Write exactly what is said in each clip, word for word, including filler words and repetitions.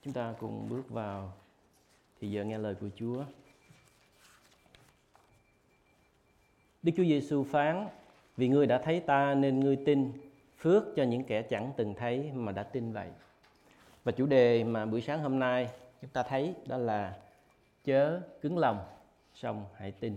Chúng ta cùng bước vào thì giờ nghe lời của Chúa. Đức Chúa Giêsu phán: vì ngươi đã thấy ta nên ngươi tin, phước cho những kẻ chẳng từng thấy mà đã tin vậy. Và chủ đề mà buổi sáng hôm nay chúng ta thấy đó là chớ cứng lòng, song hãy tin.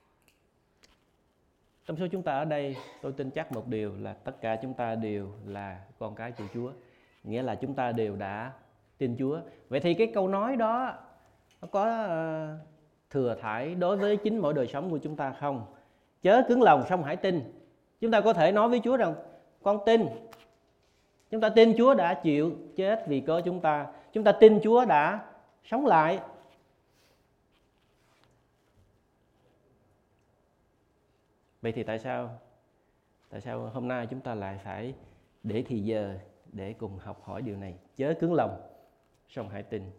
Trong số chúng ta ở đây, tôi tin chắc một điều là tất cả chúng ta đều là con cái của Chúa. Nghĩa là chúng ta đều đã tin Chúa. Vậy thì cái câu nói đó nó có uh, thừa thãi đối với chính mỗi đời sống của chúng ta không? Chớ cứng lòng, song hãy tin. Chúng ta có thể nói với Chúa rằng: con tin. Chúng ta tin Chúa đã chịu chết vì cớ chúng ta. Chúng ta tin Chúa đã sống lại. Vậy thì tại sao Tại sao hôm nay chúng ta lại phải để thì giờ để cùng học hỏi điều này? Chớ cứng lòng, song hãy tin.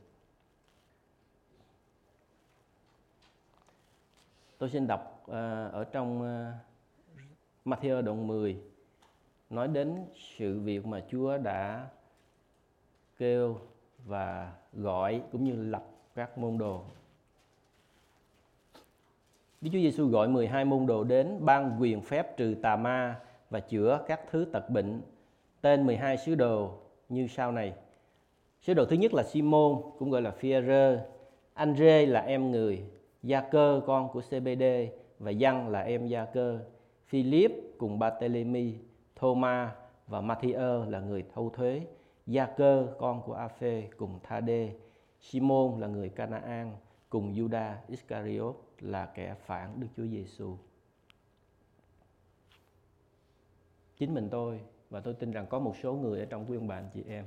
Tôi xin đọc uh, ở trong uh, Ma-thi-ơ đoạn mười, nói đến sự việc mà Chúa đã kêu và gọi cũng như lập các môn đồ. Đức Chúa Giêsu gọi mười hai môn đồ đến, ban quyền phép trừ tà ma và chữa các thứ tật bệnh. Tên mười hai sứ đồ như sau này. Sứ đồ thứ nhất là Si-môn, cũng gọi là Phi-e-rơ, An-rê là em người, Gia-cơ con của Sê-bê-đê và Giăng là em Gia-cơ, Phi-líp cùng Ba-tê-lê-mi, Thô-ma và Ma-thi-ơ là người thâu thuế, Gia-cơ con của A-phê cùng Tha-đê, Si-môn là người Ca-na-an cùng Giu-đa Iscariot là kẻ phản Đức Chúa Giêsu. Chính mình tôi và tôi tin rằng có một số người ở trong quý ông bà anh chị em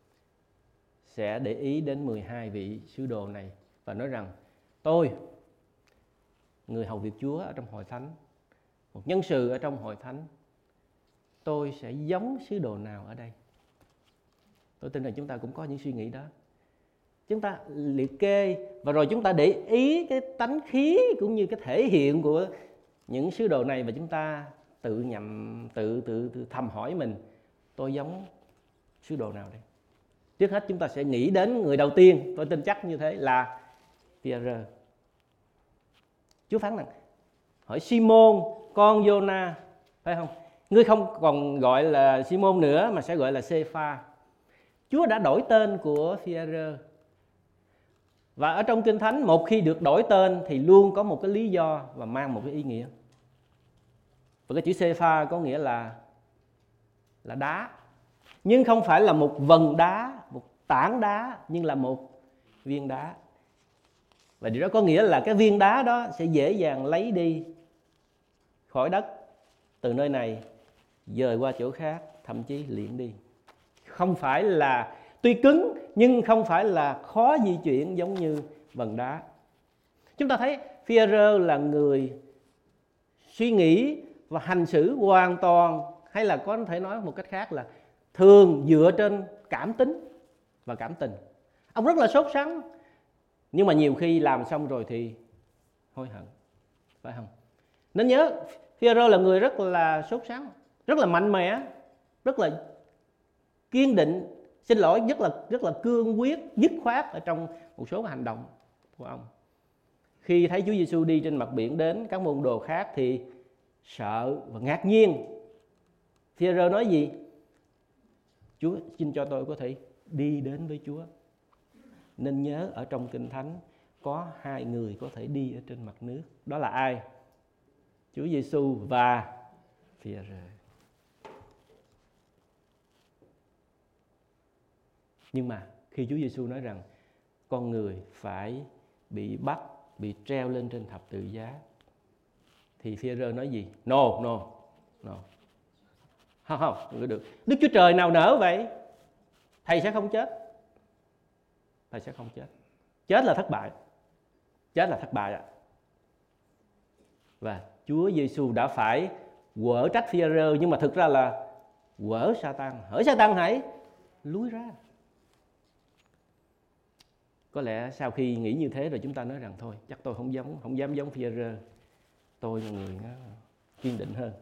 sẽ để ý đến mười hai vị sứ đồ này và nói rằng: tôi, người hầu việc Chúa ở trong hội thánh, một nhân sự ở trong hội thánh, tôi sẽ giống sứ đồ nào ở đây? Tôi tin rằng chúng ta cũng có những suy nghĩ đó. Chúng ta liệt kê và rồi chúng ta để ý cái tánh khí cũng như cái thể hiện của những sứ đồ này và chúng ta tự nhầm tự tự, tự thầm hỏi mình: tôi giống sứ đồ nào đây? Trước hết chúng ta sẽ nghĩ đến người đầu tiên, tôi tin chắc như thế, là Phi-e-rơ. Chúa phán rằng: hỏi Si-môn con Giô-na, phải không? Ngươi không còn gọi là Si-môn nữa mà sẽ gọi là Sê-pha. Chúa đã đổi tên của Phi-e-rơ. Và ở trong Kinh Thánh, một khi được đổi tên thì luôn có một cái lý do và mang một cái ý nghĩa. Và cái chữ Sê-pha có nghĩa là là đá, nhưng không phải là một vần đá, một tảng đá, nhưng là một viên đá. Và điều đó có nghĩa là cái viên đá đó sẽ dễ dàng lấy đi khỏi đất, từ nơi này dời qua chỗ khác, thậm chí liệng đi. Không phải là, tuy cứng nhưng không phải là khó di chuyển giống như vần đá. Chúng ta thấy Phi-e-rơ là người suy nghĩ và hành xử hoàn toàn, hay là có thể nói một cách khác là thường dựa trên cảm tính và cảm tình. Ông rất là sốt sắng, nhưng mà nhiều khi làm xong rồi thì hối hận, phải không? Nên nhớ, Phi-e-rơ là người rất là sốt sắng, rất là mạnh mẽ, rất là kiên định, xin lỗi, rất là rất là cương quyết, dứt khoát ở trong một số hành động của ông. Khi thấy Chúa Giêsu đi trên mặt biển đến, các môn đồ khác thì sợ và ngạc nhiên. Phi-e-rơ nói gì? Chúa xin cho tôi có thể đi đến với Chúa. Nên nhớ ở trong Kinh Thánh có hai người có thể đi ở trên mặt nước. Đó là ai? Chúa Giêsu và Phi-e-rơ. Nhưng mà khi Chúa Giêsu nói rằng con người phải bị bắt, bị treo lên trên thập tự giá, thì Phi-e-rơ nói gì? No, no, no. Không, không, không được. Đức Chúa Trời nào nỡ vậy? Thầy sẽ không chết. Thầy sẽ không chết. Chết là thất bại. Chết là thất bại ạ. Và Chúa Giêsu đã phải quở trách Phi-e-rơ, nhưng mà thực ra là quở Sa-tan. Hỡi Sa-tan hãy lùi ra. Có lẽ sau khi nghĩ như thế rồi chúng ta nói rằng thôi, chắc tôi không giống, không dám giống Phi-e-rơ. Tôi là người nó kiên định hơn.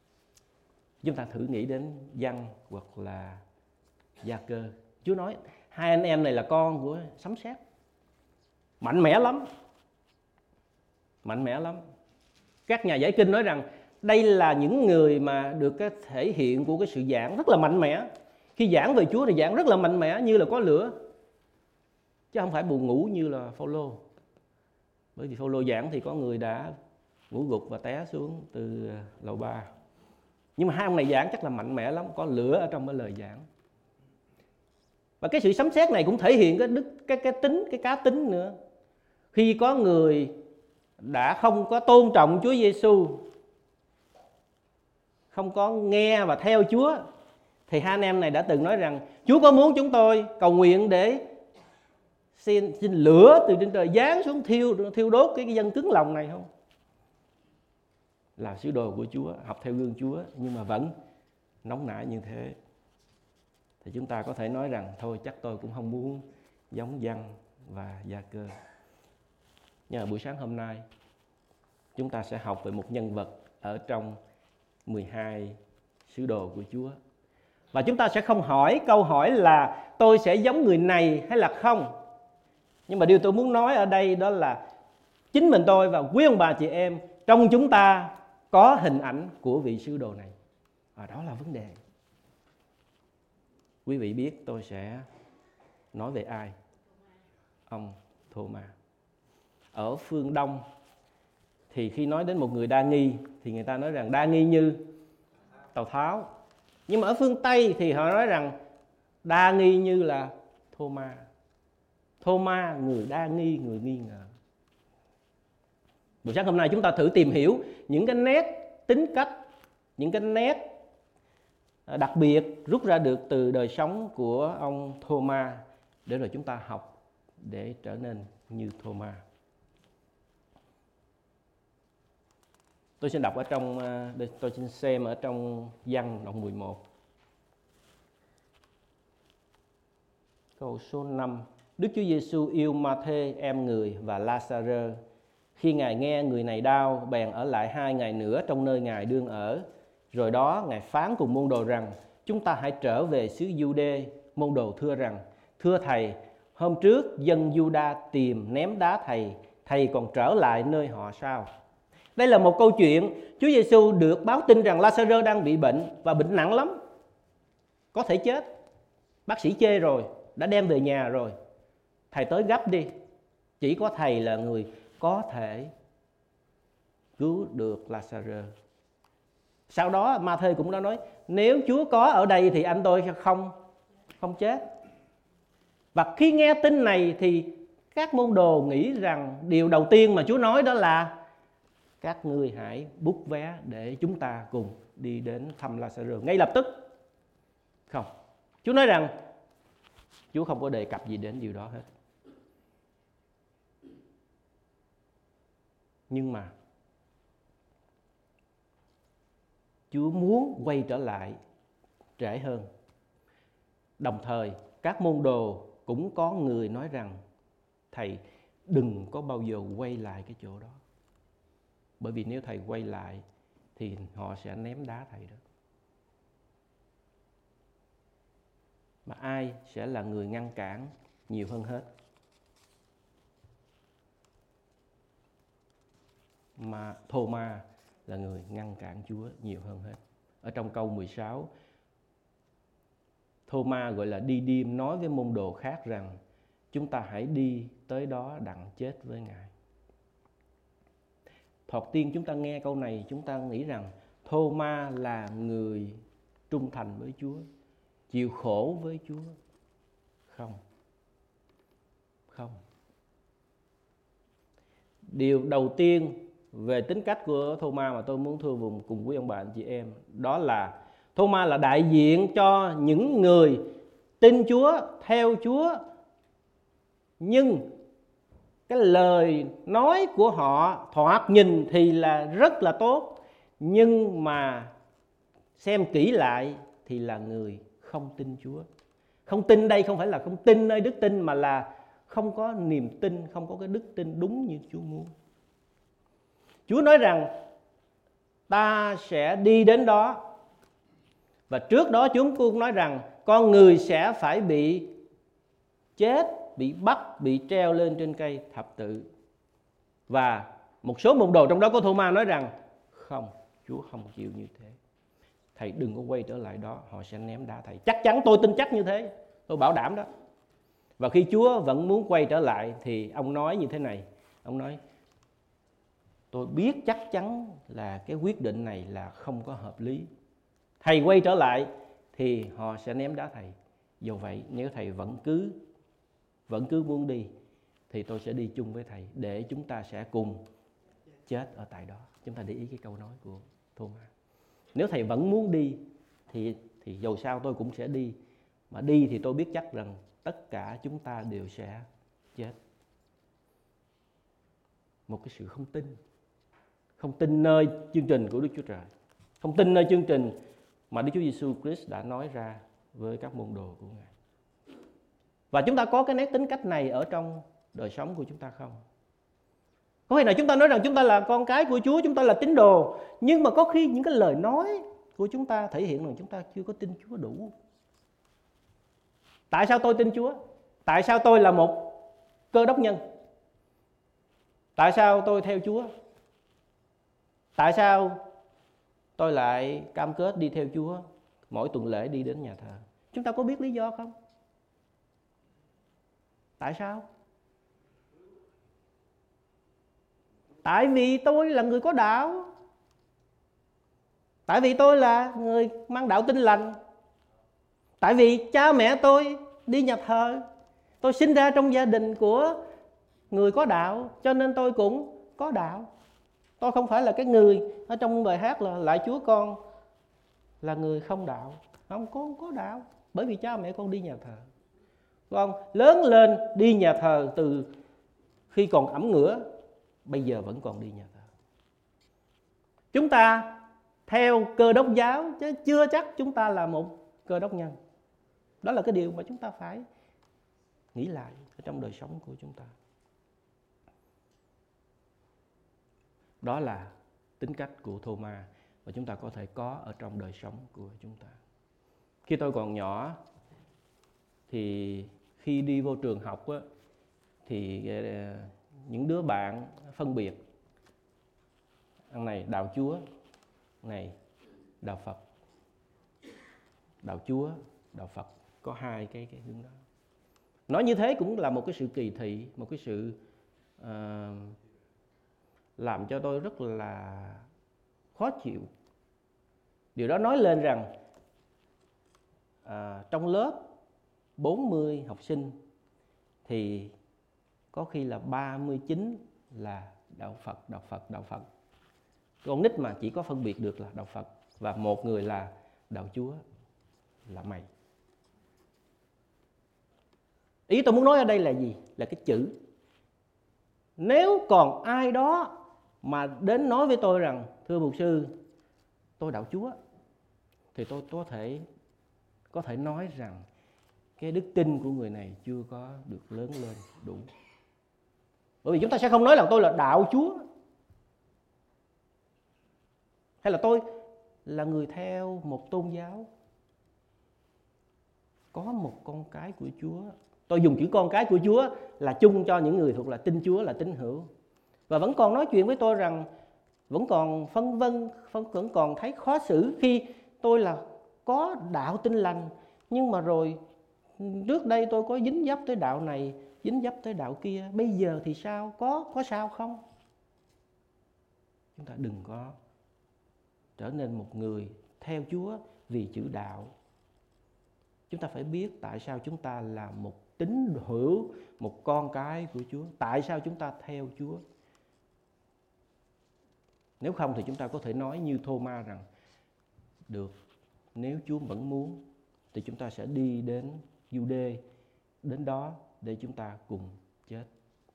Chúng ta thử nghĩ đến Giăng hoặc là Gia-cơ. Chúa nói Hai anh em này là con của sấm sét, mạnh mẽ lắm, mạnh mẽ lắm. Các nhà giải kinh nói rằng đây là những người mà được cái thể hiện của cái sự giảng rất là mạnh mẽ. Khi giảng về Chúa thì giảng rất là mạnh mẽ, như là có lửa, chứ không phải buồn ngủ như là Phao-lô. Bởi vì Phao-lô giảng thì có người đã ngủ gục và té xuống từ lầu ba. Nhưng mà hai ông này giảng chắc là mạnh mẽ lắm, có lửa ở trong cái lời giảng. Và cái sự sấm sét này cũng thể hiện cái đức cái cái tính cái cá tính nữa. Khi có người đã không có tôn trọng Chúa Giêsu, không có nghe và theo Chúa, thì hai anh em này đã từng nói rằng Chúa có muốn chúng tôi cầu nguyện để xin, xin lửa từ trên trời giáng xuống thiêu thiêu đốt cái, cái dân cứng lòng này không? Là sứ đồ của Chúa, học theo gương Chúa, nhưng mà vẫn nóng nảy như thế. Thì chúng ta có thể nói rằng thôi chắc tôi cũng không muốn giống Giăng và Gia-cơ. Nhưng mà buổi sáng hôm nay chúng ta sẽ học về một nhân vật ở trong mười hai sứ đồ của Chúa. Và chúng ta sẽ không hỏi câu hỏi là tôi sẽ giống người này hay là không. Nhưng mà điều tôi muốn nói ở đây đó là chính mình tôi và quý ông bà chị em trong chúng ta có hình ảnh của vị sứ đồ này. Và đó là vấn đề. Quý vị biết tôi sẽ nói về ai? Ông Thô-ma. Ở phương Đông thì khi nói đến một người đa nghi thì người ta nói rằng đa nghi như Tào Tháo. Nhưng mà ở phương Tây thì họ nói rằng đa nghi như là Thô-ma. Thô-ma, người đa nghi, người nghi ngờ. Buổi sáng hôm nay chúng ta thử tìm hiểu những cái nét tính cách, những cái nét đặc biệt rút ra được từ đời sống của ông Thô-ma, để rồi chúng ta học để trở nên như Thô-ma. Tôi sẽ đọc ở trong, tôi xin xem ở trong Giăng đoạn mười một. Câu số năm. Đức Chúa Giêsu yêu Ma-thê em người và La-sa-rơ. Khi Ngài nghe người này đau, bèn ở lại hai ngày nữa trong nơi Ngài đương ở. Rồi đó Ngài phán cùng môn đồ rằng chúng ta hãy trở về xứ Giu-đê. Môn đồ thưa rằng thưa Thầy, hôm trước dân Giu-đa tìm ném đá Thầy, Thầy còn trở lại nơi họ sao? Đây là một câu chuyện Chúa Giêsu được báo tin rằng La-sa-rơ đang bị bệnh và bệnh nặng lắm, có thể chết. Bác sĩ chê rồi, đã đem về nhà rồi. Thầy tới gấp đi. Chỉ có Thầy là người có thể cứu được La-sa-rơ. Sau đó Ma-thê cũng đã nói nếu Chúa có ở đây thì anh tôi sẽ không không chết. Và khi nghe tin này thì các môn đồ nghĩ rằng điều đầu tiên mà Chúa nói đó là các ngươi hãy bút vé để chúng ta cùng đi đến thăm La-sa-rơ ngay lập tức. Không, Chúa nói rằng Chúa không có đề cập gì đến điều đó hết. Nhưng mà Chúa muốn quay trở lại trễ hơn. Đồng thời các môn đồ cũng có người nói rằng Thầy đừng có bao giờ quay lại cái chỗ đó. Bởi vì nếu Thầy quay lại thì họ sẽ ném đá Thầy đó. Mà ai sẽ là người ngăn cản nhiều hơn hết? Mà Thô-ma là người ngăn cản Chúa nhiều hơn hết. Ở trong câu mười sáu, Thô-ma gọi là đi điêm nói với môn đồ khác rằng chúng ta hãy đi tới đó đặng chết với Ngài. Thoạt tiên chúng ta nghe câu này, chúng ta nghĩ rằng Thô-ma là người trung thành với Chúa, chịu khổ với Chúa. Không. Không. Điều đầu tiên về tính cách của Thô-ma mà tôi muốn thưa vùng cùng quý ông bà anh chị em, đó là Thô-ma là đại diện cho những người tin Chúa, theo Chúa, nhưng cái lời nói của họ thoạt nhìn thì là rất là tốt, nhưng mà xem kỹ lại thì là người không tin Chúa. Không tin đây không phải là không tin nơi đức tin, mà là không có niềm tin, không có cái đức tin đúng như Chúa muốn. Chúa nói rằng ta sẽ đi đến đó. Và trước đó chúng cũng nói rằng con người sẽ phải bị chết, bị bắt, bị treo lên trên cây thập tự. Và một số môn đồ trong đó có Thô-ma nói rằng không, Chúa không chịu như thế. Thầy đừng có quay trở lại đó, họ sẽ ném đá thầy. Chắc chắn, tôi tin chắc như thế, tôi bảo đảm đó. Và khi Chúa vẫn muốn quay trở lại thì ông nói như thế này. Ông nói, tôi biết chắc chắn là cái quyết định này là không có hợp lý. Thầy quay trở lại thì họ sẽ ném đá thầy. Dù vậy, nếu thầy vẫn cứ vẫn cứ muốn đi thì tôi sẽ đi chung với thầy, để chúng ta sẽ cùng chết ở tại đó. Chúng ta để ý cái câu nói của Thô-ma. Nếu thầy vẫn muốn đi thì thì dầu sao tôi cũng sẽ đi. Mà đi thì tôi biết chắc rằng tất cả chúng ta đều sẽ chết. Một cái sự không tin. Không tin nơi chương trình của Đức Chúa Trời. Không tin nơi chương trình mà Đức Chúa Giêsu Christ đã nói ra với các môn đồ của Ngài. Và chúng ta có cái nét tính cách này ở trong đời sống của chúng ta không? Có khi nào chúng ta nói rằng chúng ta là con cái của Chúa, chúng ta là tín đồ, nhưng mà có khi những cái lời nói của chúng ta thể hiện rằng chúng ta chưa có tin Chúa đủ. Tại sao tôi tin Chúa? Tại sao tôi là một Cơ Đốc nhân? Tại sao tôi theo Chúa? Tại sao tôi lại cam kết đi theo Chúa mỗi tuần lễ đi đến nhà thờ? Chúng ta có biết lý do không? Tại sao? Tại vì tôi là người có đạo. Tại vì tôi là người mang đạo Tin Lành. Tại vì cha mẹ tôi đi nhà thờ. Tôi sinh ra trong gia đình của người có đạo, cho nên tôi cũng có đạo. Tôi không phải là cái người ở trong bài hát là lại Chúa con là người không đạo. Không, con có đạo, bởi vì cha mẹ con đi nhà thờ. Con lớn lên đi nhà thờ từ khi còn ẩm ngửa, bây giờ vẫn còn đi nhà thờ. Chúng ta theo Cơ Đốc giáo chứ chưa chắc chúng ta là một Cơ Đốc nhân. Đó là cái điều mà chúng ta phải nghĩ lại ở trong đời sống của chúng ta. Đó là tính cách của Thô-ma và chúng ta có thể có ở trong đời sống của chúng ta. Khi tôi còn nhỏ thì khi đi vô trường học á, thì những đứa bạn phân biệt thằng này đạo Chúa, này đạo Phật. Đạo Chúa, đạo Phật có hai cái cái hướng đó. Nói như thế cũng là một cái sự kỳ thị, một cái sự uh, làm cho tôi rất là khó chịu. Điều đó nói lên rằng uh, trong lớp bốn mươi học sinh thì có khi là ba mươi chín là đạo Phật, đạo Phật, đạo Phật. Con nít mà chỉ có phân biệt được là đạo Phật và một người là đạo Chúa, là mày. Ý tôi muốn nói ở đây là gì? Là cái chữ. Nếu còn ai đó mà đến nói với tôi rằng thưa mục sư, tôi đạo Chúa, thì tôi có thể có thể nói rằng cái đức tin của người này chưa có được lớn lên đủ. Bởi vì chúng ta sẽ không nói là tôi là đạo Chúa, hay là tôi là người theo một tôn giáo, có một con cái của Chúa. Tôi dùng chữ con cái của Chúa là chung cho những người thuộc là tin Chúa, là tín hữu. Và vẫn còn nói chuyện với tôi rằng vẫn còn phân vân, vẫn còn thấy khó xử khi tôi là có đạo Tin Lành, nhưng mà rồi trước đây tôi có dính dấp tới đạo này, dính dấp tới đạo kia, bây giờ thì sao? Có có sao không? Chúng ta đừng có trở nên một người theo Chúa vì chữ đạo. Chúng ta phải biết tại sao chúng ta là một tín hữu, một con cái của Chúa. Tại sao chúng ta theo Chúa? Nếu không thì chúng ta có thể nói như Thô-ma rằng được, nếu Chúa vẫn muốn thì chúng ta sẽ đi đến Giu-đê, đến đó để chúng ta cùng chết.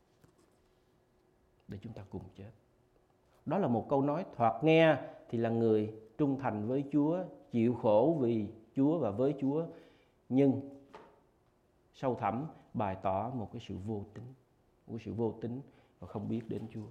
Để chúng ta cùng chết. Đó là một câu nói thoạt nghe thì là người trung thành với Chúa, chịu khổ vì Chúa và với Chúa, nhưng sâu thẳm bày tỏ một cái sự vô tín, một cái sự vô tín và không biết đến Chúa.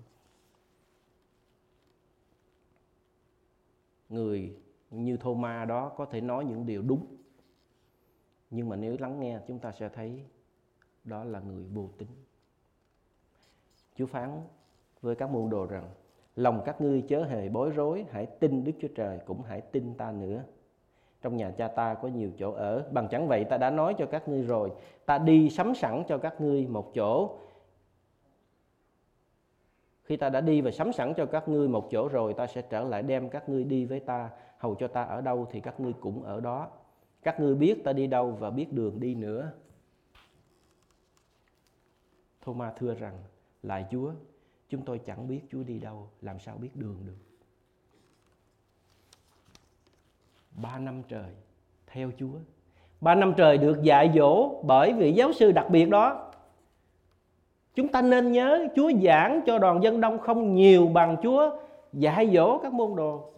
Người như Thô-ma đó có thể nói những điều đúng, nhưng mà nếu lắng nghe chúng ta sẽ thấy đó là người vô tín. Chúa phán với các môn đồ rằng: lòng các ngươi chớ hề bối rối, hãy tin Đức Chúa Trời, cũng hãy tin ta nữa. Trong nhà cha ta có nhiều chỗ ở, bằng chẳng vậy ta đã nói cho các ngươi rồi. Ta đi sắm sẵn cho các ngươi một chỗ. Khi ta đã đi và sắm sẵn cho các ngươi một chỗ rồi, ta sẽ trở lại đem các ngươi đi với ta, hầu cho ta ở đâu thì các ngươi cũng ở đó. Các ngươi biết ta đi đâu và biết đường đi nữa. Thô-ma thưa rằng: lạy Chúa, chúng tôi chẳng biết Chúa đi đâu, làm sao biết đường được. Ba năm trời theo Chúa, ba năm trời được dạy dỗ bởi vị giáo sư đặc biệt đó. Chúng ta nên nhớ, Chúa giảng cho đoàn dân đông không nhiều bằng Chúa dạy dỗ các môn đồ.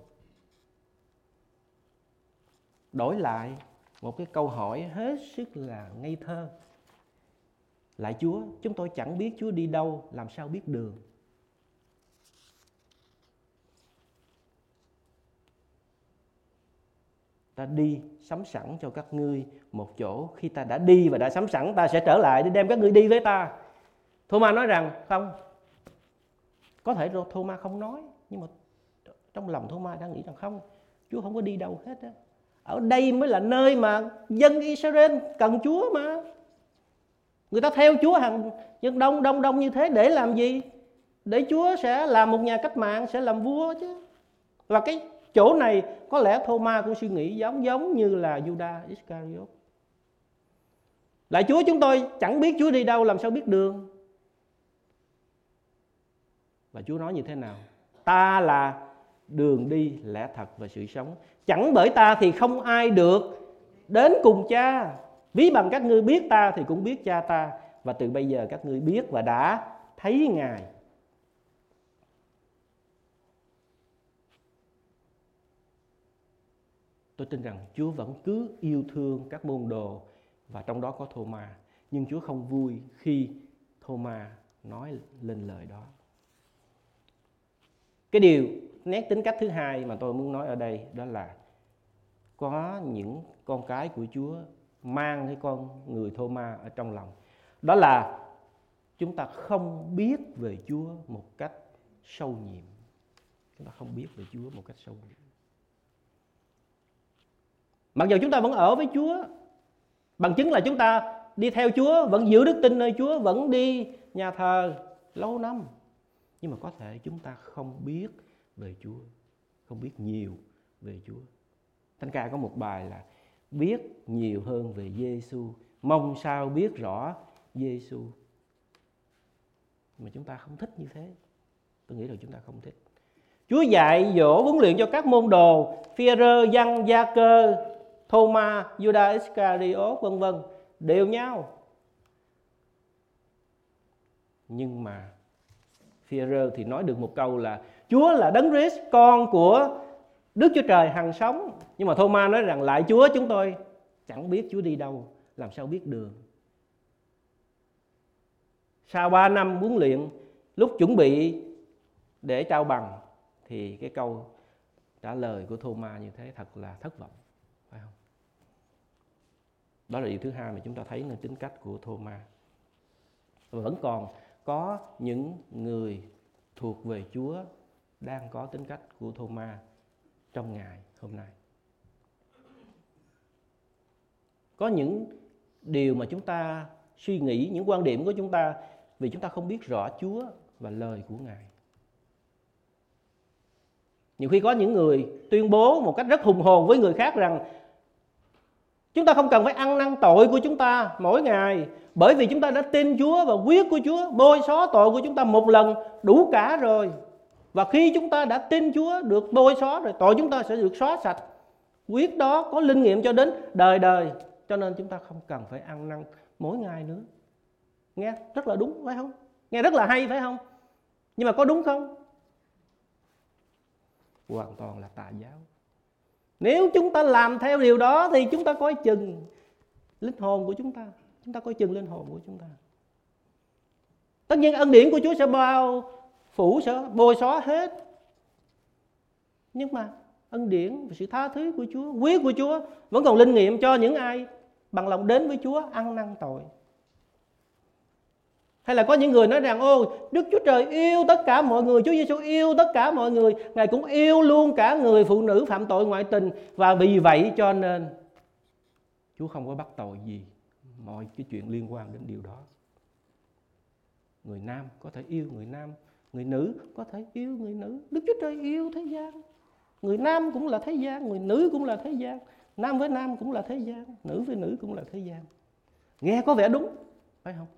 Đổi lại một cái câu hỏi hết sức là ngây thơ: lạy Chúa, chúng tôi chẳng biết Chúa đi đâu, làm sao biết đường. Ta đi sắm sẵn cho các ngươi một chỗ. Khi ta đã đi và đã sắm sẵn, ta sẽ trở lại để đem các ngươi đi với ta. Thô-ma nói rằng không. Có thể Thô-ma không nói, nhưng mà trong lòng Thô-ma đang nghĩ rằng không, Chúa không có đi đâu hết á. Ở đây mới là nơi mà dân Israel cần Chúa mà. Người ta theo Chúa hàng dân đông đông đông như thế để làm gì? Để Chúa sẽ làm một nhà cách mạng, sẽ làm vua chứ. Và cái chỗ này có lẽ Thô-ma cũng suy nghĩ giống giống như là Judas Iscariot. Lạy Chúa, chúng tôi chẳng biết Chúa đi đâu, làm sao biết đường. Và Chúa nói như thế nào? Ta là đường đi, lẽ thật và sự sống. Chẳng bởi ta thì không ai được đến cùng Cha. Ví bằng các ngươi biết ta thì cũng biết Cha ta. Và từ bây giờ các ngươi biết và đã thấy Ngài. Tôi tin rằng Chúa vẫn cứ yêu thương các môn đồ, và trong đó có Thô-ma. Nhưng Chúa không vui khi Thô-ma nói lên lời đó. Cái điều nét tính cách thứ hai mà tôi muốn nói ở đây, đó là có những con cái của Chúa mang cái con người Thô-ma ở trong lòng. Đó là chúng ta không biết về Chúa một cách sâu nhiệm. Chúng ta không biết về Chúa một cách sâu nhiệm. Mặc dù chúng ta vẫn ở với Chúa, bằng chứng là chúng ta đi theo Chúa, vẫn giữ đức tin nơi Chúa, vẫn đi nhà thờ lâu năm. Nhưng mà có thể chúng ta không biết về Chúa, không biết nhiều về Chúa. Thánh ca có một bài là biết nhiều hơn về Giê-xu, mong sao biết rõ Giê-xu. Mà chúng ta không thích như thế. Tôi nghĩ là chúng ta không thích. Chúa dạy dỗ huấn luyện cho các môn đồ Phi-e-rơ, Giăng, Gia-cơ, Thô-ma, Judas Iscariot vân vân đều nhau. Nhưng mà Phi-e-rơ thì nói được một câu là Chúa là Đấng Christ, con của Đức Chúa Trời hằng sống. Nhưng mà Thô-ma nói rằng lạy Chúa, chúng tôi chẳng biết Chúa đi đâu, làm sao biết đường. Sau ba năm huấn luyện, lúc chuẩn bị để trao bằng, thì cái câu trả lời của Thô-ma như thế thật là thất vọng, phải không? Đó là điều thứ hai mà chúng ta thấy là tính cách của Thô-ma. Và vẫn còn có những người thuộc về Chúa đang có tính cách của Thô-ma trong ngày hôm nay. Có những điều mà chúng ta suy nghĩ, những quan điểm của chúng ta vì chúng ta không biết rõ Chúa và lời của Ngài. Nhiều khi có những người tuyên bố một cách rất hùng hồn với người khác rằng chúng ta không cần phải ăn năn tội của chúng ta mỗi ngày, bởi vì chúng ta đã tin Chúa và huyết của Chúa bôi xóa tội của chúng ta một lần đủ cả rồi. Và khi chúng ta đã tin Chúa được bôi xóa rồi, tội chúng ta sẽ được xóa sạch. Huyết đó có linh nghiệm cho đến đời đời, cho nên chúng ta không cần phải ăn năn mỗi ngày nữa. Nghe rất là đúng, phải không? Nghe rất là hay, phải không? Nhưng mà có đúng không? Hoàn toàn là tà giáo. Nếu chúng ta làm theo điều đó thì chúng ta coi chừng linh hồn của chúng ta. Chúng ta coi chừng linh hồn của chúng ta. Tất nhiên ân điển của Chúa sẽ bao phủ, sẽ bôi xóa hết. Nhưng mà ân điển và sự tha thứ của Chúa, huyết của Chúa vẫn còn linh nghiệm cho những ai bằng lòng đến với Chúa ăn năn tội. Hay là có những người nói rằng ô, Đức Chúa Trời yêu tất cả mọi người, Chúa Giêsu yêu tất cả mọi người, Ngài cũng yêu luôn cả người phụ nữ phạm tội ngoại tình, và vì vậy cho nên Chúa không có bắt tội gì mọi cái chuyện liên quan đến điều đó. Người nam có thể yêu người nam, người nữ có thể yêu người nữ. Đức Chúa Trời yêu thế gian. Người nam cũng là thế gian, người nữ cũng là thế gian. Nam với nam cũng là thế gian, nữ với nữ cũng là thế gian. Nghe có vẻ đúng, phải không?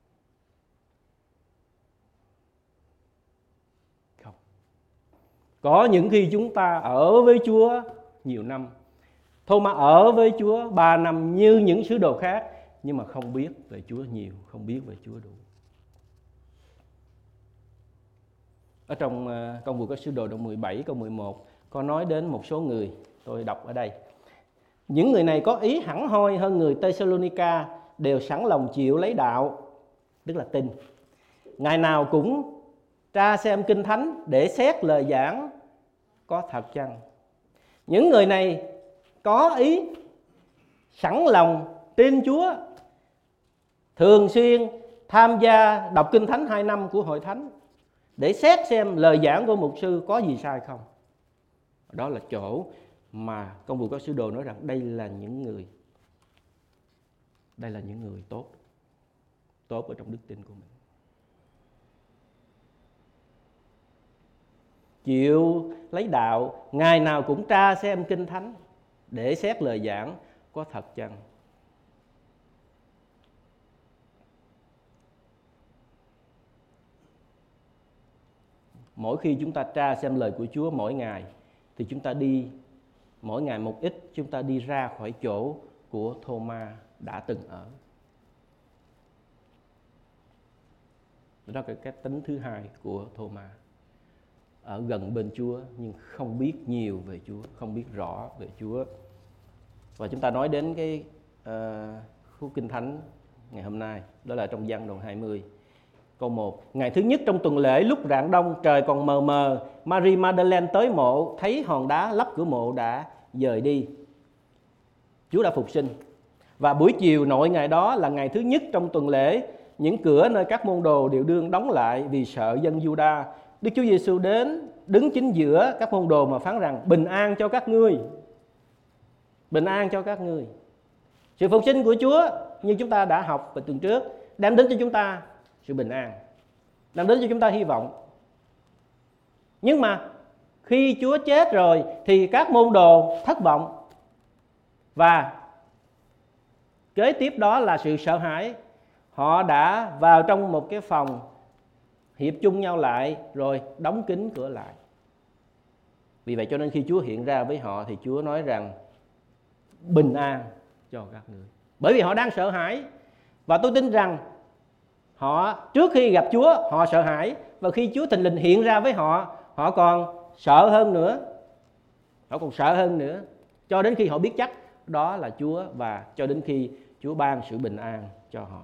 Không. Có những khi chúng ta ở với Chúa nhiều năm, Thomas ở với Chúa ba năm như những sứ đồ khác, nhưng mà không biết về Chúa nhiều, không biết về Chúa đủ. Ở trong uh, Công vụ các sứ đồ đoạn mười bảy câu mười một có nói đến một số người, tôi đọc ở đây. Những người này có ý hẳn hoi hơn người Thessalonica, đều sẵn lòng chịu lấy đạo, tức là tin. Ngày nào cũng tra xem kinh thánh để xét lời giảng có thật chăng. Những người này có ý sẵn lòng tin Chúa, thường xuyên tham gia đọc kinh thánh hai năm của hội thánh để xét xem lời giảng của mục sư có gì sai không. Đó là chỗ mà Công vụ các sứ đồ nói rằng đây là những người đây là những người tốt, tốt ở trong đức tin của mình. Chịu lấy đạo, ngày nào cũng tra xem kinh thánh để xét lời giảng có thật chăng. Mỗi khi chúng ta tra xem lời của Chúa mỗi ngày, thì chúng ta đi mỗi ngày một ít, chúng ta đi ra khỏi chỗ của Thomas đã từng ở. Đó là cái tính thứ hai của Thomas. Ở gần bên Chúa nhưng không biết nhiều về Chúa, không biết rõ về Chúa. Và chúng ta nói đến cái uh, khúc kinh thánh ngày hôm nay, đó là trong Giăng đoạn hai mươi. Câu một. Ngày thứ nhất trong tuần lễ, lúc rạng đông, trời còn mờ mờ, Mary Magdalene tới mộ, thấy hòn đá lấp cửa mộ đã dời đi. Chúa đã phục sinh. Và buổi chiều nội ngày đó là ngày thứ nhất trong tuần lễ, những cửa nơi các môn đồ đều đương đóng lại vì sợ dân Giu-đa. Đức Chúa Giêsu đến đứng chính giữa các môn đồ mà phán rằng bình an cho các ngươi. Bình an cho các ngươi. Sự phục sinh của Chúa như chúng ta đã học vào tuần trước đem đến cho chúng ta sự bình an, đem đến cho chúng ta hy vọng. Nhưng mà khi Chúa chết rồi thì các môn đồ thất vọng, và kế tiếp đó là sự sợ hãi. Họ đã vào trong một cái phòng, hiệp chung nhau lại rồi đóng kín cửa lại. Vì vậy cho nên khi Chúa hiện ra với họ thì Chúa nói rằng bình an cho các ngươi. Bởi vì họ đang sợ hãi. Và tôi tin rằng họ trước khi gặp Chúa họ sợ hãi, và khi Chúa thình lình hiện ra với họ, họ còn sợ hơn nữa. Họ còn sợ hơn nữa cho đến khi họ biết chắc đó là Chúa, và cho đến khi Chúa ban sự bình an cho họ.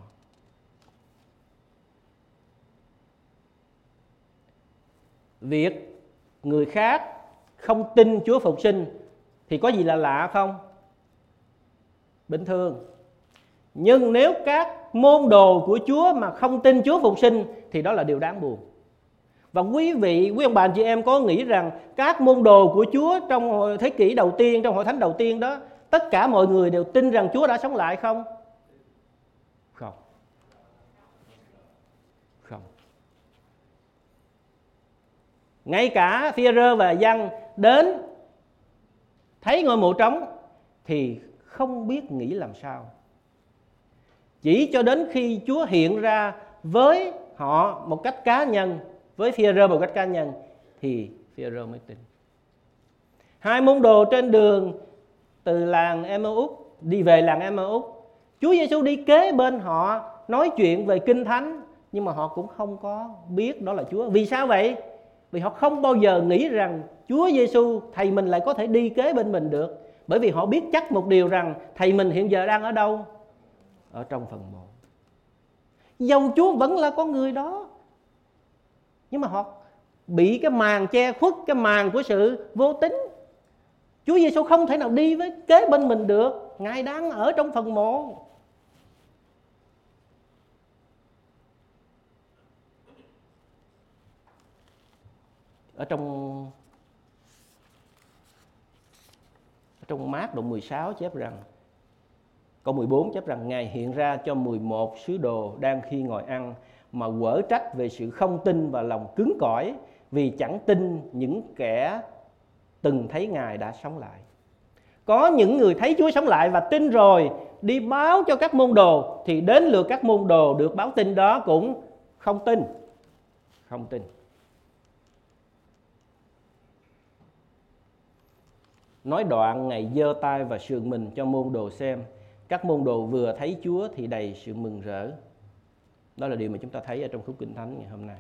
Việc người khác không tin Chúa phục sinh thì có gì là lạ không? Bình thường. Nhưng nếu các môn đồ của Chúa mà không tin Chúa phục sinh thì đó là điều đáng buồn. Và quý vị, quý ông bà anh chị em có nghĩ rằng các môn đồ của Chúa trong thế kỷ đầu tiên, trong hội thánh đầu tiên đó, tất cả mọi người đều tin rằng Chúa đã sống lại không? Không. Không. Ngay cả Phi-e-rơ và Giăng đến thấy ngôi mộ trống thì không biết nghĩ làm sao. Chỉ cho đến khi Chúa hiện ra với họ một cách cá nhân, với Phi-e-rơ một cách cá nhân, thì Phi-e-rơ mới tin. Hai môn đồ trên đường từ làng Em-ma-út đi về làng Em-ma-út, Chúa Giêsu đi kế bên họ nói chuyện về Kinh Thánh, nhưng mà họ cũng không có biết đó là Chúa. Vì sao vậy? Vì họ không bao giờ nghĩ rằng Chúa Giêsu, thầy mình, lại có thể đi kế bên mình được. Bởi vì họ biết chắc một điều rằng thầy mình hiện giờ đang ở đâu? Ở trong phần mộ. Dầu Chúa vẫn là con người đó, nhưng mà họ bị cái màn che khuất, cái màn của sự vô tín. Chúa Giêsu không thể nào đi với kế bên mình được, Ngài đang ở trong phần mộ. ở trong ở trong Mác đoạn mười sáu chép rằng, câu mười bốn chép rằng Ngài hiện ra cho mười một sứ đồ đang khi ngồi ăn mà quở trách về sự không tin và lòng cứng cỏi, vì chẳng tin những kẻ từng thấy Ngài đã sống lại. Có những người thấy Chúa sống lại và tin rồi, đi báo cho các môn đồ, thì đến lượt các môn đồ được báo tin đó cũng không tin. Không tin. Nói đoạn, Ngài giơ tay và sườn mình cho môn đồ xem. Các môn đồ vừa thấy Chúa thì đầy sự mừng rỡ. Đó là điều mà chúng ta thấy ở trong khúc Kinh Thánh ngày hôm nay.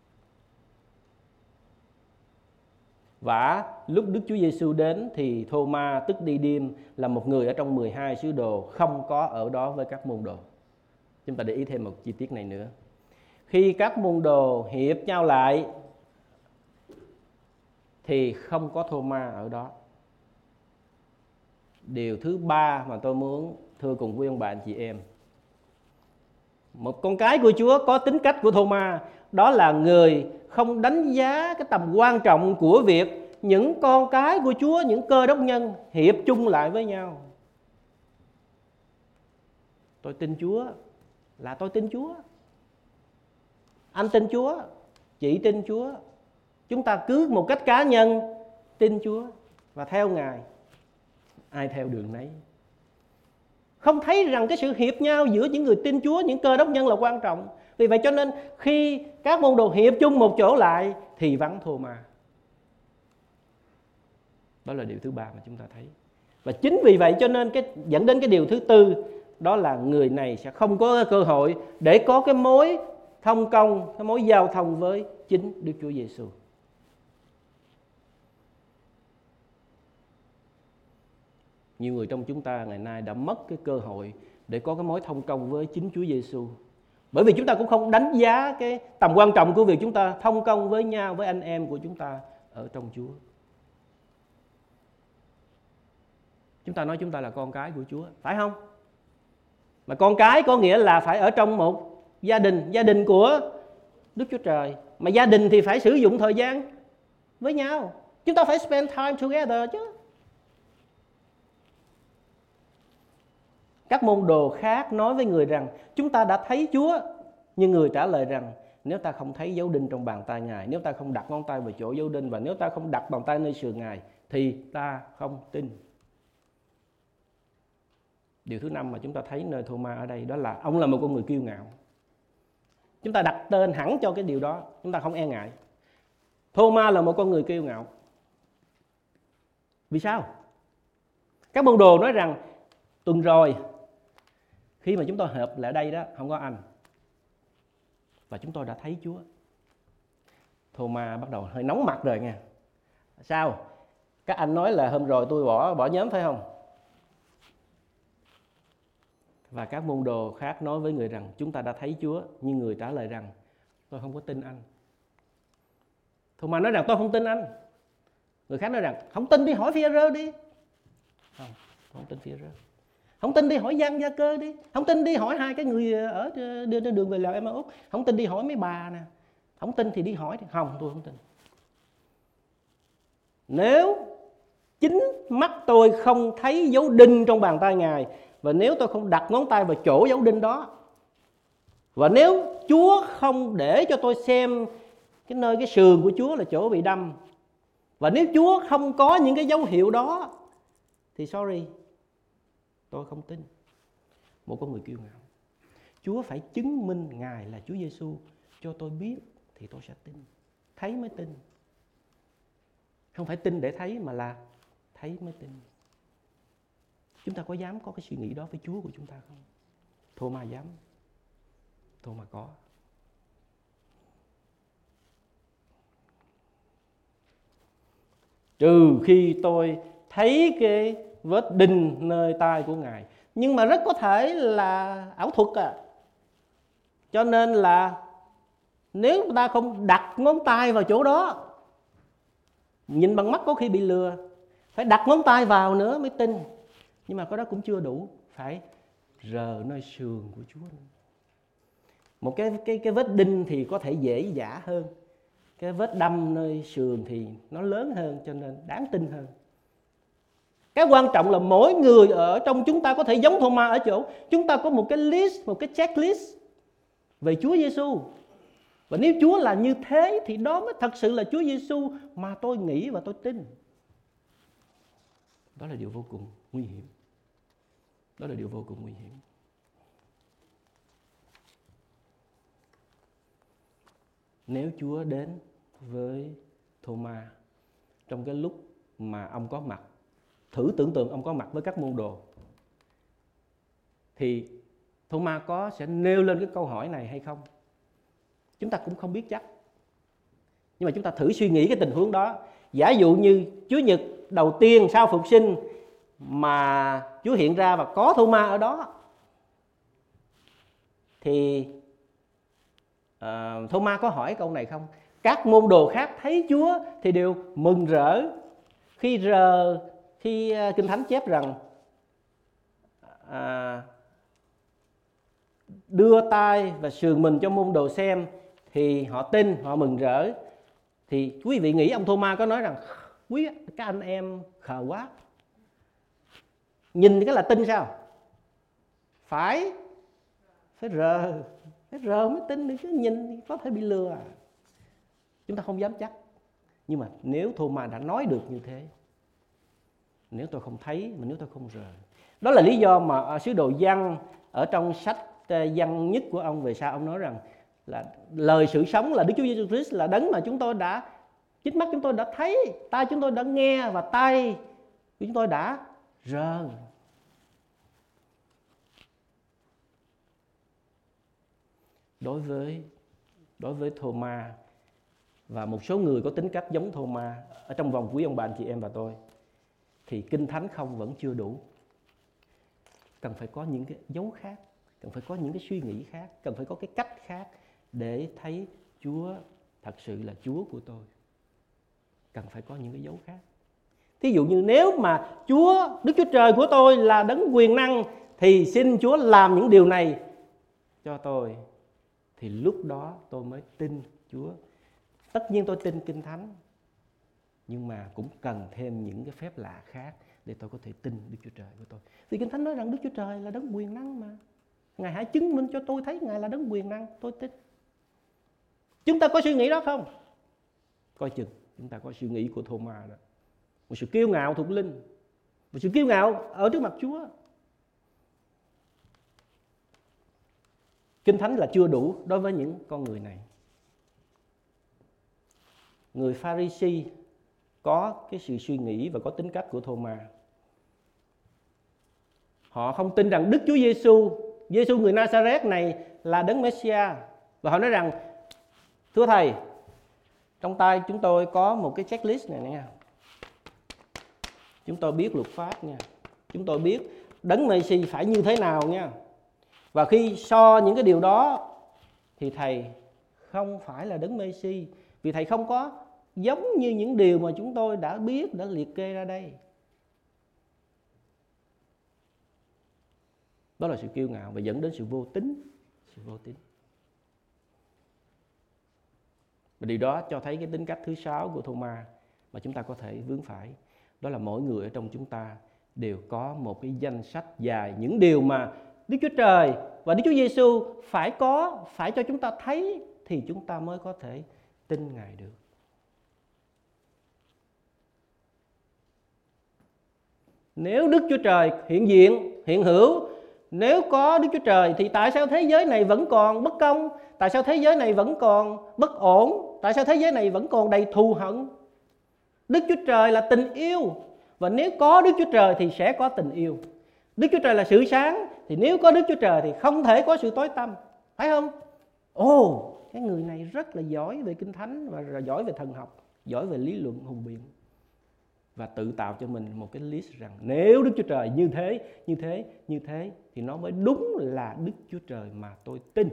Và lúc Đức Chúa Giêsu đến thì Thô-ma tức Đi-điêm là một người ở trong mười hai sứ đồ không có ở đó với các môn đồ. Chúng ta để ý thêm một chi tiết này nữa. Khi các môn đồ hiệp nhau lại thì không có Thô-ma ở đó. Điều thứ ba mà tôi muốn thưa cùng quý ông bà anh chị em, một con cái của Chúa có tính cách của Thô-ma, đó là người không đánh giá cái tầm quan trọng của việc những con cái của Chúa, những cơ đốc nhân hiệp chung lại với nhau. Tôi tin Chúa là tôi tin Chúa. Anh tin Chúa, chị tin Chúa. Chúng ta cứ một cách cá nhân tin Chúa và theo Ngài. Ai theo đường nấy. Không thấy rằng cái sự hiệp nhau giữa những người tin Chúa, những cơ đốc nhân là quan trọng. Vì vậy cho nên khi các môn đồ hiệp chung một chỗ lại thì vắng Thô-ma. Đó là điều thứ ba mà chúng ta thấy. Và chính vì vậy cho nên cái dẫn đến cái điều thứ tư, đó là người này sẽ không có cơ hội để có cái mối thông công, cái mối giao thông với chính Đức Chúa Giêsu. Nhiều người trong chúng ta ngày nay đã mất cái cơ hội để có cái mối thông công với chính Chúa Giêsu. Bởi vì chúng ta cũng không đánh giá cái tầm quan trọng của việc chúng ta thông công với nhau, với anh em của chúng ta ở trong Chúa. Chúng ta nói chúng ta là con cái của Chúa, phải không? Mà con cái có nghĩa là phải ở trong một gia đình, gia đình của Đức Chúa Trời. Mà gia đình thì phải sử dụng thời gian với nhau. Chúng ta phải spend time together chứ. Các môn đồ khác nói với người rằng chúng ta đã thấy Chúa. Nhưng người trả lời rằng nếu ta không thấy dấu đinh trong bàn tay Ngài, nếu ta không đặt ngón tay vào chỗ dấu đinh, và nếu ta không đặt bàn tay nơi sườn Ngài, thì ta không tin. Điều thứ năm mà chúng ta thấy nơi Thô-ma ở đây, đó là ông là một con người kiêu ngạo. Chúng ta đặt tên hẳn cho cái điều đó, chúng ta không e ngại. Thô-ma là một con người kiêu ngạo. Vì sao? Các môn đồ nói rằng tuần rồi khi mà chúng tôi họp lại đây đó, không có anh, và chúng tôi đã thấy Chúa. Thô-ma bắt đầu hơi nóng mặt rồi nha. Sao? Các anh nói là hôm rồi tôi bỏ bỏ nhóm phải không? Và các môn đồ khác nói với người rằng chúng ta đã thấy Chúa, nhưng người trả lời rằng tôi không có tin anh. Thô-ma nói rằng tôi không tin anh. Người khác nói rằng không tin đi hỏi Phi-e-rơ đi. Không, không tin Phi-e-rơ. Không tin đi hỏi Giăng, Gia-cơ đi. Không tin đi hỏi hai cái người ở đưa trên đường về làng Em-ma-út. Không tin đi hỏi mấy bà nè. Không tin thì đi hỏi đi. Không, tôi không tin. Nếu chính mắt tôi không thấy dấu đinh trong bàn tay Ngài, và nếu tôi không đặt ngón tay vào chỗ dấu đinh đó, và nếu Chúa không để cho tôi xem cái nơi cái sườn của Chúa là chỗ bị đâm, và nếu Chúa không có những cái dấu hiệu đó, thì sorry, tôi không tin. Một con người kiêu ngạo. Chúa phải chứng minh Ngài là Chúa Giêsu cho tôi biết thì tôi sẽ tin. Thấy mới tin. Không phải tin để thấy mà là thấy mới tin. Chúng ta có dám có cái suy nghĩ đó với Chúa của chúng ta không? Thô-ma dám. Thô-ma có. Trừ khi tôi thấy cái vết đinh nơi tay của Ngài. Nhưng mà rất có thể là ảo thuật à. Cho nên là nếu ta không đặt ngón tay vào chỗ đó, nhìn bằng mắt có khi bị lừa. Phải đặt ngón tay vào nữa mới tin. Nhưng mà cái đó cũng chưa đủ. Phải rờ nơi sườn của Chúa. Một cái, cái, cái vết đinh thì có thể dễ dã hơn. cái vết đâm nơi sườn thì nó lớn hơn, cho nên đáng tin hơn. Cái quan trọng là mỗi người ở trong chúng ta có thể giống Thomas ở chỗ chúng ta có một cái list, một cái checklist về Chúa Giêsu. Và nếu Chúa là như thế thì đó mới thật sự là Chúa Giêsu mà tôi nghĩ và tôi tin. Đó là điều vô cùng nguy hiểm. Đó là điều vô cùng nguy hiểm. Nếu Chúa đến với Thomas trong cái lúc mà ông có mặt, thử tưởng tượng ông có mặt với các môn đồ, thì Thomas có sẽ nêu lên cái câu hỏi này hay không? Chúng ta cũng không biết chắc. Nhưng mà chúng ta thử suy nghĩ cái tình huống đó. Giả dụ như Chúa Nhật đầu tiên sau phục sinh mà Chúa hiện ra và có Thomas ở đó, thì uh, Thomas có hỏi câu này không? Các môn đồ khác thấy Chúa thì đều mừng rỡ. Khi rờ, khi uh, Kinh Thánh chép rằng uh, đưa tay và sườn mình cho môn đồ xem thì họ tin, họ mừng rỡ. Thì quý vị nghĩ ông Thomas có nói rằng quý các anh em khờ quá, nhìn cái là tin sao? Phải phải rờ, phải rờ mới tin được, chứ nhìn có thể bị lừa. Chúng ta không dám chắc. Nhưng mà nếu Thomas đã nói được như thế, nếu tôi không thấy mà nếu tôi không rờ, đó là lý do mà sứ đồ Giăng ở trong sách Giăng nhất của ông về sau ông nói rằng là lời sự sống là Đức Chúa Giêsu Christ là đấng mà chúng tôi đã, chính mắt chúng tôi đã thấy, tai chúng tôi đã nghe và tay chúng tôi đã rờ. Đối với đối với Thomas và một số người có tính cách giống Thomas ở trong vòng quý ông bà anh chị em và tôi, thì Kinh Thánh không vẫn chưa đủ. Cần phải có những cái dấu khác, cần phải có những cái suy nghĩ khác, cần phải có cái cách khác để thấy Chúa thật sự là Chúa của tôi. Cần phải có những cái dấu khác. Thí dụ như nếu mà Chúa, Đức Chúa Trời của tôi là đấng quyền năng, thì xin Chúa làm những điều này cho tôi, thì lúc đó tôi mới tin Chúa. Tất nhiên tôi tin Kinh Thánh, nhưng mà cũng cần thêm những cái phép lạ khác để tôi có thể tin Đức Chúa Trời của tôi. Vì Kinh Thánh nói rằng Đức Chúa Trời là đấng quyền năng mà. Ngài hãy chứng minh cho tôi thấy Ngài là đấng quyền năng, tôi tin. Chúng ta có suy nghĩ đó không? Coi chừng chúng ta có suy nghĩ của Thomas đó. Một sự kiêu ngạo thuộc linh, một sự kiêu ngạo ở trước mặt Chúa. Kinh Thánh là chưa đủ đối với những con người này. Người Pha-ri-si có cái sự suy nghĩ và có tính cách của Thomas. Họ không tin rằng Đức Chúa Giêsu, Giêsu người Nazareth này là đấng Messiah. Và họ nói rằng, thưa Thầy, trong tay chúng tôi có một cái checklist này nha. Chúng tôi biết luật pháp nha. Chúng tôi biết đấng Messi phải như thế nào nha. Và khi so những cái điều đó thì Thầy không phải là đấng Messi, vì Thầy không có giống như những điều mà chúng tôi đã biết, đã liệt kê ra đây. Đó là sự kiêu ngạo và dẫn đến sự vô tín. Sự vô tín. Và điều đó cho thấy cái tính cách thứ sáu của Thomas mà chúng ta có thể vướng phải. Đó là mỗi người ở trong chúng ta đều có một cái danh sách dài những điều mà Đức Chúa Trời và Đức Chúa Giêsu phải có, phải cho chúng ta thấy thì chúng ta mới có thể tin Ngài được. Nếu Đức Chúa Trời hiện diện, hiện hữu, nếu có Đức Chúa Trời thì tại sao thế giới này vẫn còn bất công? Tại sao thế giới này vẫn còn bất ổn? Tại sao thế giới này vẫn còn đầy thù hận? Đức Chúa Trời là tình yêu, và nếu có Đức Chúa Trời thì sẽ có tình yêu. Đức Chúa Trời là sự sáng, thì nếu có Đức Chúa Trời thì không thể có sự tối tăm. Phải không? Ồ, cái người này rất là giỏi về Kinh Thánh và giỏi về thần học, giỏi về lý luận hùng biện. Và tự tạo cho mình một cái list rằng nếu Đức Chúa Trời như thế, như thế, như thế thì nó mới đúng là Đức Chúa Trời mà tôi tin.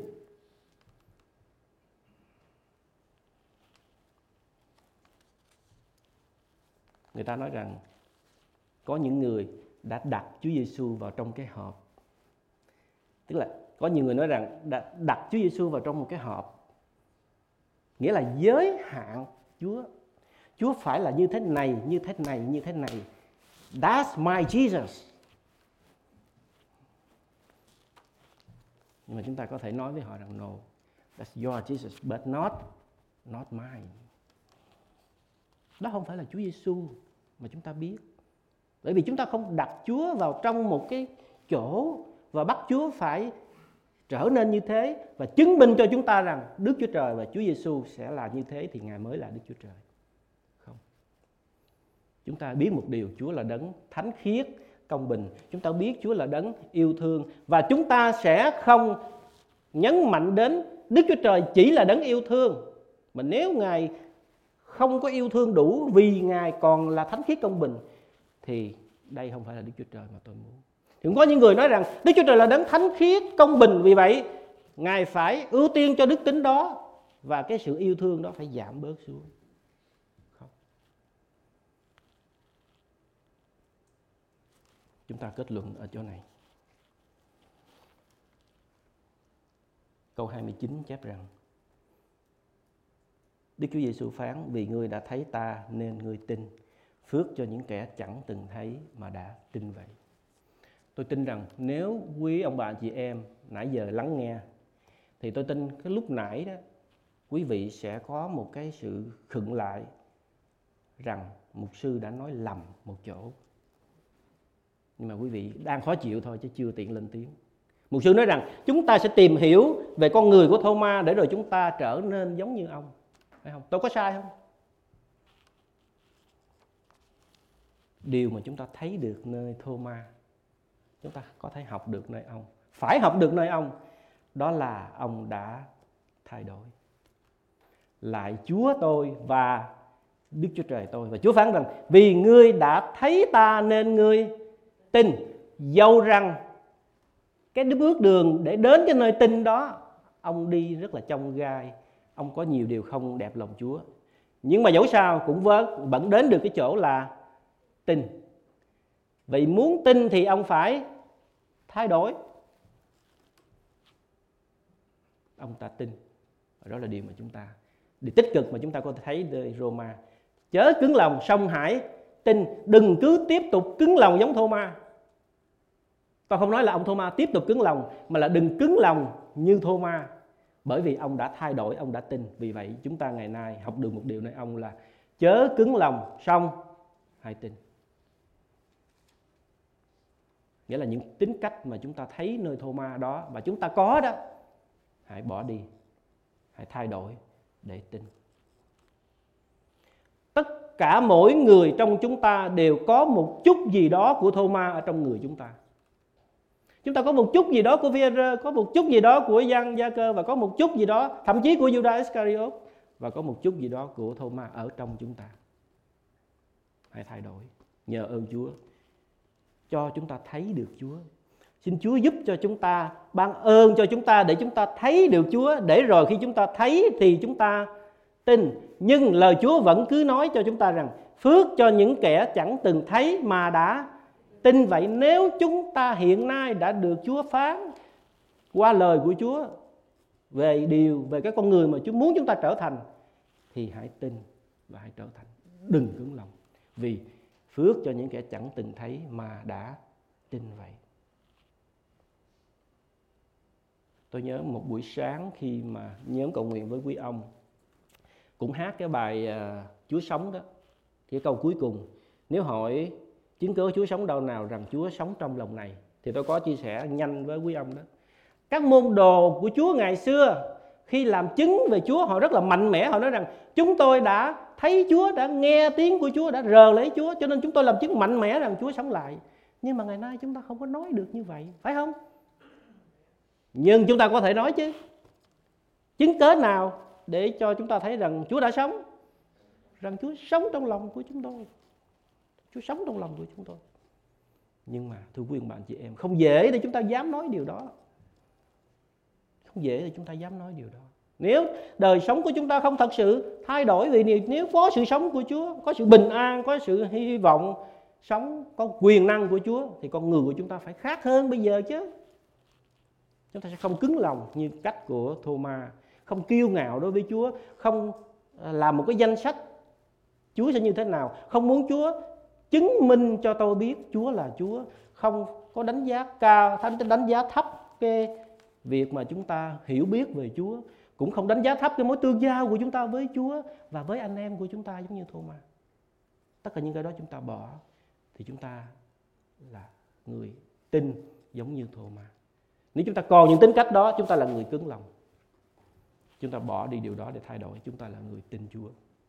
Người ta nói rằng có những người đã đặt Chúa Giêsu vào trong cái hộp. Tức là có nhiều người nói rằng đã đặt Chúa Giêsu vào trong một cái hộp. nghĩa là giới hạn Chúa. Chúa phải là như thế này, như thế này, như thế này. That's my Jesus. Nhưng mà chúng ta có thể nói với họ rằng no, that's your Jesus, but not, not mine. Đó không phải là Chúa Giêsu mà chúng ta biết. Bởi vì chúng ta không đặt Chúa vào trong một cái chỗ và bắt Chúa phải trở nên như thế và chứng minh cho chúng ta rằng Đức Chúa Trời và Chúa Giêsu sẽ là như thế thì Ngài mới là Đức Chúa Trời. Không. Chúng ta biết một điều, Chúa là đấng thánh khiết, công bình. Chúng ta biết Chúa là đấng yêu thương và chúng ta sẽ không nhấn mạnh đến Đức Chúa Trời chỉ là đấng yêu thương. Mà nếu Ngài không có yêu thương đủ vì Ngài còn là thánh khiết công bình thì đây không phải là Đức Chúa Trời mà tôi muốn. Thì cũng có những người nói rằng Đức Chúa Trời là đấng thánh khiết công bình, vì vậy Ngài phải ưu tiên cho đức tính đó và cái sự yêu thương đó phải giảm bớt xuống. Không. Chúng ta kết luận ở chỗ này. Câu hai mươi chín chép rằng Đức Chúa Giêsu phán: vì ngươi đã thấy ta nên ngươi tin, phước cho những kẻ chẳng từng thấy mà đã tin vậy. Tôi tin rằng nếu quý ông bà chị em nãy giờ lắng nghe thì tôi tin cái lúc nãy đó quý vị sẽ có một cái sự khựng lại rằng mục sư đã nói lầm một chỗ. Nhưng mà quý vị đang khó chịu thôi chứ chưa tiện lên tiếng. Mục sư nói rằng chúng ta sẽ tìm hiểu về con người của Thô-ma để rồi chúng ta trở nên giống như ông. Phải không? Tôi có sai không? Điều mà chúng ta thấy được nơi Thô-ma, chúng ta có thể học được nơi ông, phải học được nơi ông, đó là ông đã thay đổi. Lại Chúa tôi và Đức Chúa Trời tôi. Và Chúa phán rằng vì ngươi đã thấy ta nên ngươi tin, dầu rằng cái bước đường để đến cái nơi tin đó ông đi rất là chông gai, ông có nhiều điều không đẹp lòng Chúa, nhưng mà dẫu sao cũng vẫn đến được cái chỗ là tin. Vậy muốn tin thì ông phải thay đổi. Ông ta tin. Và đó là điều mà chúng ta, điều tích cực mà chúng ta có thể thấy nơi Roma. Chớ cứng lòng, song hãy tin. Đừng cứ tiếp tục cứng lòng giống Thô-ma. Tôi không nói là ông Thô-ma tiếp tục cứng lòng, mà là đừng cứng lòng như Thô-ma. Bởi vì ông đã thay đổi, ông đã tin. Vì vậy chúng ta ngày nay học được một điều nơi ông là chớ cứng lòng, song hãy tin. Nghĩa là những tính cách mà chúng ta thấy nơi Thô-ma đó và chúng ta có đó, hãy bỏ đi, hãy thay đổi để tin. Tất cả mỗi người trong chúng ta đều có một chút gì đó của Thô-ma ở trong người chúng ta. Chúng ta có một chút gì đó của Phi-e-rơ, có một chút gì đó của Giăng, Gia-cơ và có một chút gì đó thậm chí của Giu-đa Iscariot và có một chút gì đó của Thô-ma ở trong chúng ta. Hãy thay đổi, nhờ ơn Chúa cho chúng ta thấy được Chúa. Xin Chúa giúp cho chúng ta, ban ơn cho chúng ta để chúng ta thấy được Chúa, để rồi khi chúng ta thấy thì chúng ta tin. Nhưng lời Chúa vẫn cứ nói cho chúng ta rằng phước cho những kẻ chẳng từng thấy mà đã tin vậy. Nếu chúng ta hiện nay đã được Chúa phán qua lời của Chúa về điều, về cái con người mà Chúa muốn chúng ta trở thành, thì hãy tin và hãy trở thành. Đừng cứng lòng, vì phước cho những kẻ chẳng từng thấy mà đã tin vậy. Tôi nhớ một buổi sáng khi mà nhóm cầu nguyện với quý ông cũng hát cái bài uh, Chúa sống đó. Cái câu cuối cùng, nếu hỏi chứng cớ Chúa sống đâu nào rằng Chúa sống trong lòng này, thì tôi có chia sẻ nhanh với quý ông đó. Các môn đồ của Chúa ngày xưa khi làm chứng về Chúa, họ rất là mạnh mẽ. Họ nói rằng chúng tôi đã thấy Chúa, đã nghe tiếng của Chúa, đã rờ lấy Chúa, cho nên chúng tôi làm chứng mạnh mẽ rằng Chúa sống lại. Nhưng mà ngày nay chúng ta không có nói được như vậy, phải không? Nhưng chúng ta có thể nói chứ. Chứng cớ nào để cho chúng ta thấy rằng Chúa đã sống? Rằng Chúa sống trong lòng của chúng tôi. Chúa sống trong lòng của chúng tôi. Nhưng mà thưa quý ông bạn chị em, không dễ để chúng ta dám nói điều đó. Không dễ để chúng ta dám nói điều đó. Nếu đời sống của chúng ta không thật sự thay đổi, vì nếu có sự sống của Chúa, có sự bình an, có sự hy vọng, sống, có quyền năng của Chúa, thì con người của chúng ta phải khác hơn bây giờ chứ. Chúng ta sẽ không cứng lòng như cách của Thô-ma, không kiêu ngạo đối với Chúa, không làm một cái danh sách Chúa sẽ như thế nào, không muốn Chúa chứng minh cho tôi biết Chúa là Chúa, không có đánh giá cao, đánh giá thấp cái việc mà chúng ta hiểu biết về Chúa, cũng không đánh giá thấp cái mối tương giao của chúng ta với Chúa và với anh em của chúng ta giống như Thô-ma. Tất cả những cái đó chúng ta bỏ thì chúng ta là người tin giống như Thô-ma. Nếu chúng ta còn những tính cách đó, chúng ta là người cứng lòng. Chúng ta bỏ đi điều đó để thay đổi, chúng ta là người tin Chúa.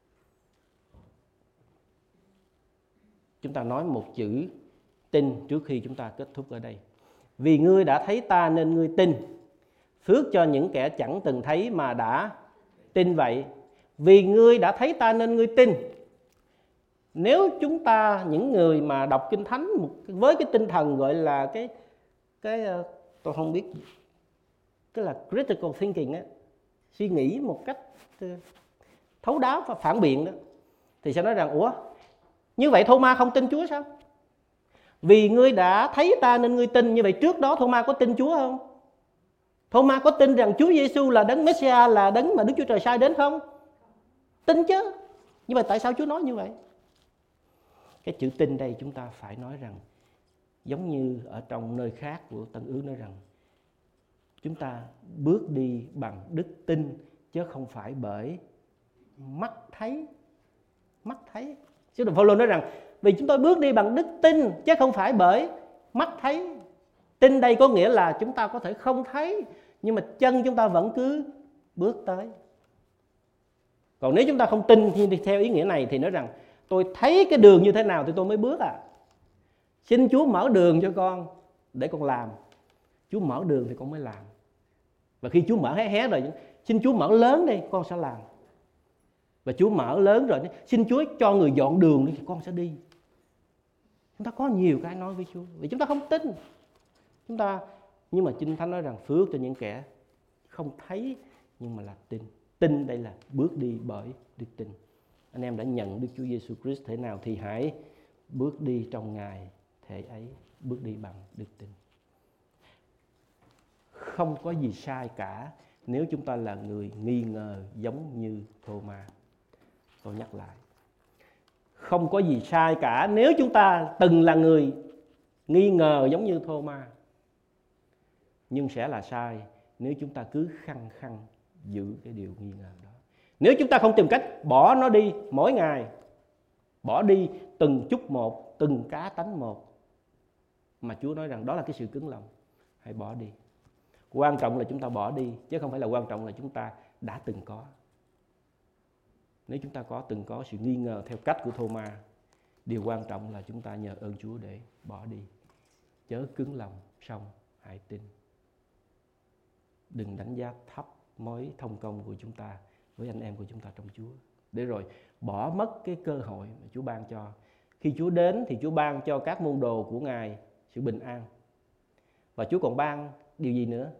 Chúng ta nói một chữ tin trước khi chúng ta kết thúc ở đây. Vì ngươi đã thấy ta nên ngươi tin. Phước cho những kẻ chẳng từng thấy mà đã tin vậy. Vì ngươi đã thấy ta nên ngươi tin. Nếu chúng ta, những người mà đọc Kinh Thánh với cái tinh thần gọi là cái, cái tôi không biết, cái là critical thinking á, suy nghĩ một cách thấu đáo và phản biện đó, thì sẽ nói rằng, ủa, như vậy Thô-ma không tin Chúa sao? Vì ngươi đã thấy ta nên ngươi tin. Như vậy trước đó Thô-ma có tin Chúa không? Thô-ma có tin rằng Chúa Giêsu là đấng Messiah, là đấng mà Đức Chúa Trời sai đến không? Tin chứ. Nhưng mà tại sao Chúa nói như vậy? Cái chữ tin đây chúng ta phải nói rằng, giống như ở trong nơi khác của Tân Ước nói rằng, chúng ta bước đi bằng đức tin chứ không phải bởi mắt thấy. Mắt thấy. Sứ đồ Phaolô nói rằng, vì chúng tôi bước đi bằng đức tin chứ không phải bởi mắt thấy. Tin đây có nghĩa là chúng ta có thể không thấy, nhưng mà chân chúng ta vẫn cứ bước tới. Còn nếu chúng ta không tin thì theo ý nghĩa này thì nói rằng, tôi thấy cái đường như thế nào thì tôi mới bước à. Xin Chúa mở đường cho con để con làm. Chúa mở đường thì con mới làm. Và khi Chúa mở hé hé rồi, xin Chúa mở lớn đi, con sẽ làm. Và Chúa mở lớn rồi, xin Chúa cho người dọn đường đi thì con sẽ đi. Chúng ta có nhiều cái nói với Chúa, vì chúng ta không tin. Chúng ta, nhưng mà Kinh Thánh nói rằng phước cho những kẻ không thấy nhưng mà là tin. Tin đây là bước đi bởi đức tin. Anh em đã nhận Đức Chúa Giêsu Christ thế nào thì hãy bước đi trong Ngài thể ấy, bước đi bằng đức tin. Không có gì sai cả nếu chúng ta là người nghi ngờ giống như Thô-ma. Tôi nhắc lại, không có gì sai cả nếu chúng ta từng là người nghi ngờ giống như Thô-ma. Nhưng sẽ là sai nếu chúng ta cứ khăng khăng giữ cái điều nghi ngờ đó. Nếu chúng ta không tìm cách bỏ nó đi mỗi ngày, bỏ đi từng chút một, từng cá tánh một, mà Chúa nói rằng đó là cái sự cứng lòng, hãy bỏ đi. Quan trọng là chúng ta bỏ đi, chứ không phải là quan trọng là chúng ta đã từng có. Nếu chúng ta có từng có sự nghi ngờ theo cách của Thô-ma, điều quan trọng là chúng ta nhờ ơn Chúa để bỏ đi. Chớ cứng lòng, xong hãy tin. Đừng đánh giá thấp mối thông công của chúng ta với anh em của chúng ta trong Chúa, để rồi bỏ mất cái cơ hội mà Chúa ban cho. Khi Chúa đến thì Chúa ban cho các môn đồ của Ngài sự bình an. Và Chúa còn ban điều gì nữa?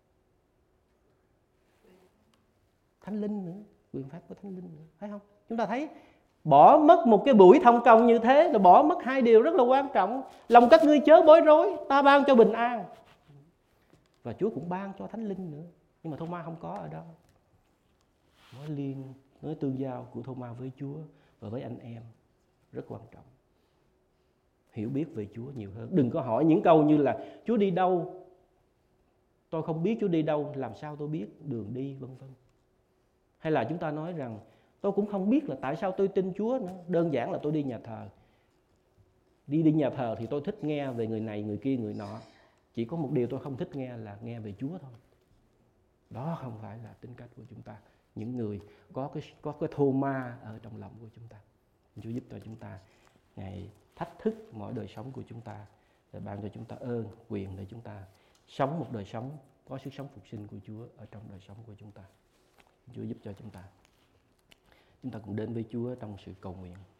Thánh Linh nữa, quyền phép của Thánh Linh nữa, phải không? Chúng ta thấy bỏ mất một cái buổi thông công như thế là bỏ mất hai điều rất là quan trọng. Lòng các ngươi chớ bối rối, ta ban cho bình an. Và Chúa cũng ban cho Thánh Linh nữa. Nhưng mà Thô-ma không có ở đó. Nói liên, nói tương giao của Thô-ma với Chúa và với anh em rất quan trọng. Hiểu biết về Chúa nhiều hơn. Đừng có hỏi những câu như là Chúa đi đâu? Tôi không biết Chúa đi đâu, làm sao tôi biết đường đi, vân vân. Hay là chúng ta nói rằng tôi cũng không biết là tại sao tôi tin Chúa nữa. Đơn giản là tôi đi nhà thờ. Đi đi nhà thờ thì tôi thích nghe về người này, người kia, người nọ. Chỉ có một điều tôi không thích nghe là nghe về Chúa thôi. Đó không phải là tính cách của chúng ta. Những người có cái, có cái Thô-ma ở trong lòng của chúng ta. Chúa giúp cho chúng ta Ngài thách thức mọi đời sống của chúng ta, để ban cho chúng ta ơn, quyền để chúng ta sống một đời sống có sức sống phục sinh của Chúa ở trong đời sống của chúng ta. Chúa giúp cho chúng ta. Chúng ta cùng đến với Chúa trong sự cầu nguyện.